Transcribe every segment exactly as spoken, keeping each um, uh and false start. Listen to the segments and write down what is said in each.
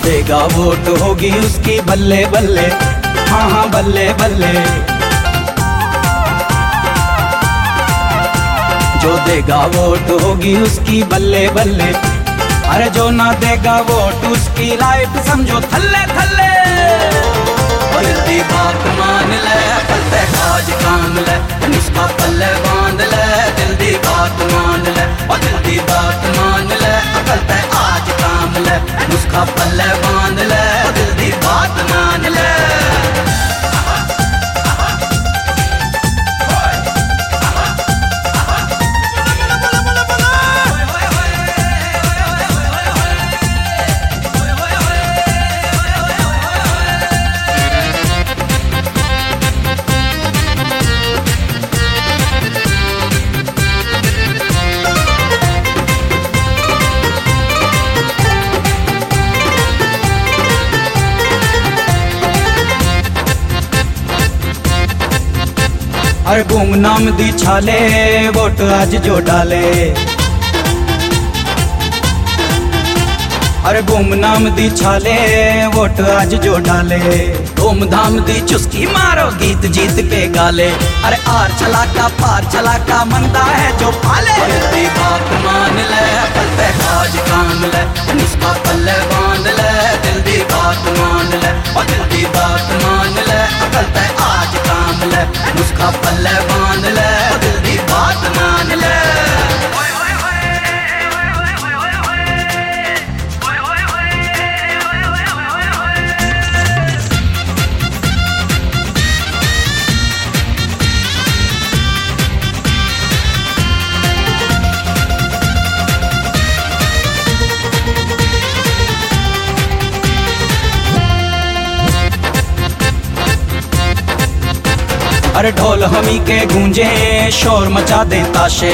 देगा वोट होगी उसकी बल्ले बल्ले, हाँ हाँ बल्ले बल्ले। जो देगा वोट होगी उसकी बल्ले बल्ले, अरे जो ना देगा वोट उसकी लाइफ समझो थल्ले थल्ले। दिल दी बात मान ले, अकल ते काज काम ले, इसका पल्ले बांध ले। दिल दी बात मान ले, और दिल दी बात मान ले, अकल ते आज काम ले, उसका पल्ले बांध ले। दिल दी बात मान ले। अरे गुमनाम दी छाले वोट आज जो डाले, अरे गुमनाम दी छाले वोट आज जो डाले। धूमधाम दी चुस्की मारो गीत जीत पे गाले, अरे आर चला का पार चला का मंदा है जो पाले। दिल दी बात मान ले, अकल ते काज काम ले, इसका पल्ले बांध ले। दिल दी बात मान ले, और दिल दी बात मान ले, अकल ते आज काम ले, उसका पल्ले बांध ले। दिल दी बात मान ले। अरे ढोल हमी के गूंजे शोर मचा दे ताशे,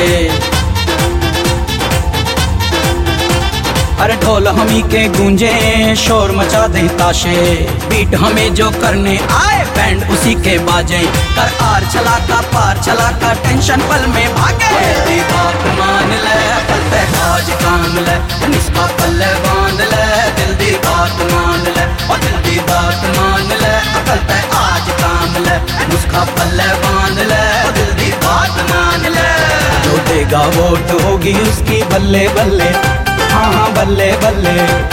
अरे ढोल हमी के गूंजे शोर मचा दे ताशे। बीट हमें जो करने आए बैंड उसी के बाजे, कर आर चला का पार चला का टेंशन पल में भागे। दिल दी बात मान ले, अकल ते काज काम ले, इसका पल्ले बांध ले। दिल दी बात मान ले, और दिल दी बात मान ले, अकल ते आज काम ले, उसका पल्ले बांध ले। दिल दी बात मान ले। जो देगा वोट होगी उसकी बल्ले बल्ले, हाँ हाँ बल्ले बल्ले।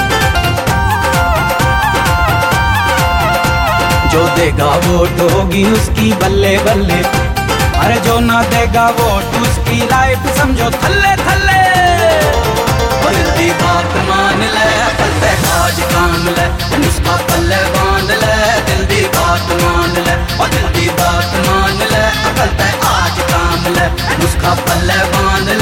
जो देगा वोट होगी उसकी बल्ले बल्ले, अरे जो ना देगा वोट उसकी लाइफ समझो थल्ले थल्ले। दिल दी बात मान ले, अकल ते काज काम ले, इसका पल्ले बांध ले। दिल दी बात मान ले, और दिल दी बात मान ले, अकल ते आज काम ले, उसका पल्ले बांध ले।